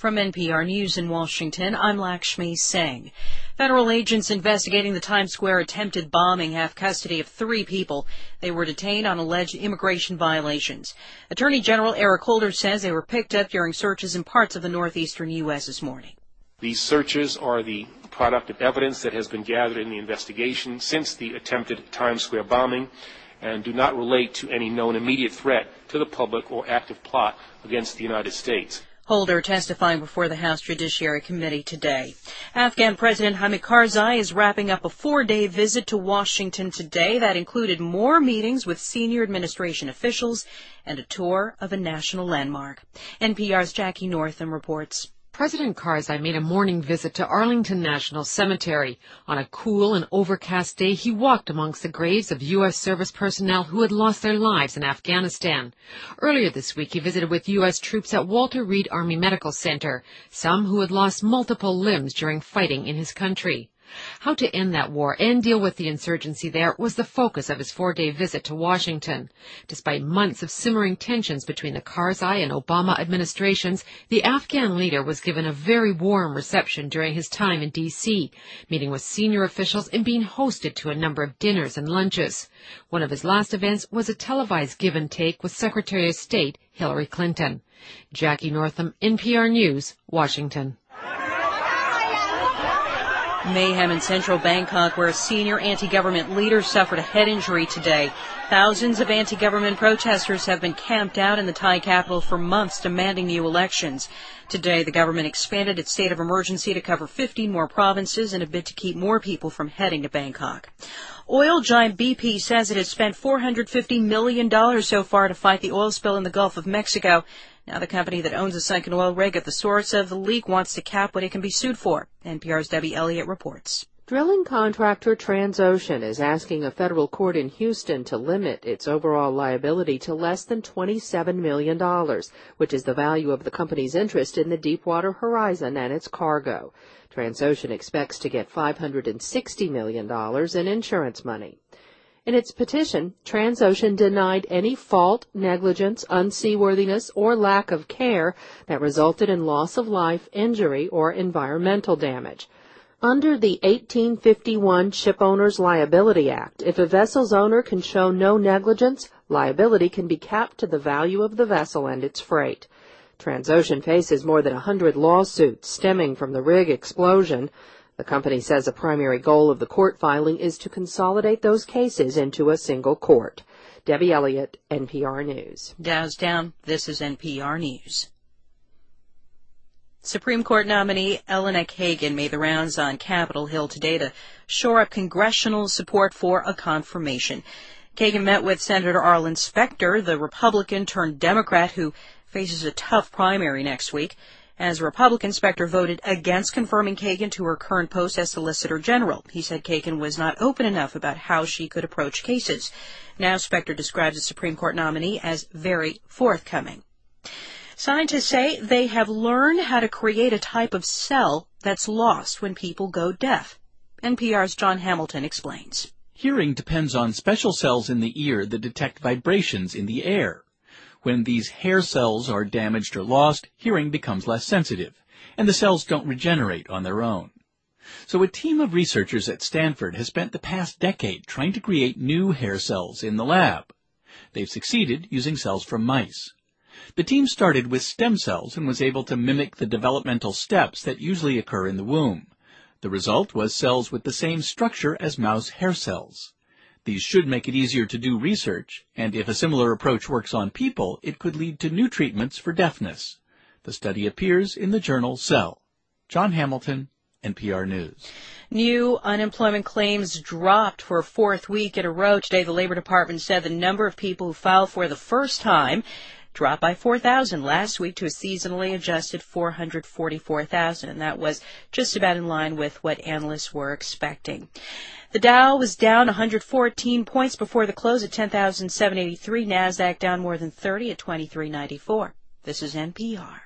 From NPR News in Washington, I'm Lakshmi Singh. Federal agents investigating the Times Square attempted bombing have custody of 3 people. They were detained on alleged immigration violations. Attorney General Eric Holder says they were picked up during searches in parts of the northeastern U.S. this morning. These searches are the product of evidence that has been gathered in the investigation since the attempted Times Square bombing and do not relate to any known immediate threat to the public or active plot against the United States. Holder testifying before the House Judiciary Committee today. Afghan President Hamid Karzai is wrapping up a 4-day visit to Washington today that included more meetings with senior administration officials and a tour of a national landmark. NPR's Jackie Northam reports. President Karzai made a morning visit to Arlington National Cemetery. On a cool and overcast day, he walked amongst the graves of U.S. service personnel who had lost their lives in Afghanistan. Earlier this week, he visited with U.S. troops at Walter Reed Army Medical Center, some who had lost multiple limbs during fighting in his country. How to end that war and deal with the insurgency there was the focus of his 4-day visit to Washington. Despite months of simmering tensions between the Karzai and Obama administrations, the Afghan leader was given a very warm reception during his time in D.C., meeting with senior officials and being hosted to a number of dinners and lunches. One of his last events was a televised give and take with Secretary of State Hillary Clinton. Jackie Northam, NPR News, Washington. Mayhem in central Bangkok, where a senior anti-government leader suffered a head injury today. Thousands of anti-government protesters have been camped out in the Thai capital for months demanding new elections. Today, the government expanded its state of emergency to cover 15 more provinces in a bid to keep more people from heading to Bangkok. Oil giant BP says it has spent $450 million so far to fight the oil spill in the Gulf of Mexico. Now the company that owns a sunken oil rig at the source of the leak wants to cap what it can be sued for. NPR's Debbie Elliott reports. Drilling contractor Transocean is asking a federal court in Houston to limit its overall liability to less than $27 million, which is the value of the company's interest in the Deepwater Horizon and its cargo. Transocean expects to get $560 million in insurance money. In its petition, Transocean denied any fault, negligence, unseaworthiness, or lack of care that resulted in loss of life, injury, or environmental damage. Under the 1851 Shipowners Liability Act, if a vessel's owner can show no negligence, liability can be capped to the value of the vessel and its freight. Transocean faces more than 100 lawsuits stemming from the rig explosion. The company says a primary goal of the court filing is to consolidate those cases into a single court. Debbie Elliott, NPR News. Dow's down. This is NPR News. Supreme Court nominee Elena Kagan made the rounds on Capitol Hill today to shore up congressional support for a confirmation. Kagan met with Senator Arlen Specter, the Republican turned Democrat who faces a tough primary next week. As a Republican, Specter voted against confirming Kagan to her current post as Solicitor General. He said Kagan was not open enough about how she could approach cases. Now Specter describes the Supreme Court nominee as very forthcoming. Scientists say they have learned how to create a type of cell that's lost when people go deaf. NPR's John Hamilton explains. Hearing depends on special cells in the ear that detect vibrations in the air. When these hair cells are damaged or lost, hearing becomes less sensitive, and the cells don't regenerate on their own. So a team of researchers at Stanford has spent the past decade trying to create new hair cells in the lab. They've succeeded using cells from mice. The team started with stem cells and was able to mimic the developmental steps that usually occur in the womb. The result was cells with the same structure as mouse hair cells. These should make it easier to do research, and if a similar approach works on people, it could lead to new treatments for deafness. The study appears in the journal Cell. John Hamilton, NPR News. New unemployment claims dropped for a 4th week in a row. Today, the Labor Department said the number of people who filed for the first time dropped by 4,000 last week to a seasonally adjusted 444,000, and that was just about in line with what analysts were expecting. The Dow was down 114 points before the close at 10,783. NASDAQ down more than 30 at 2394. This is NPR.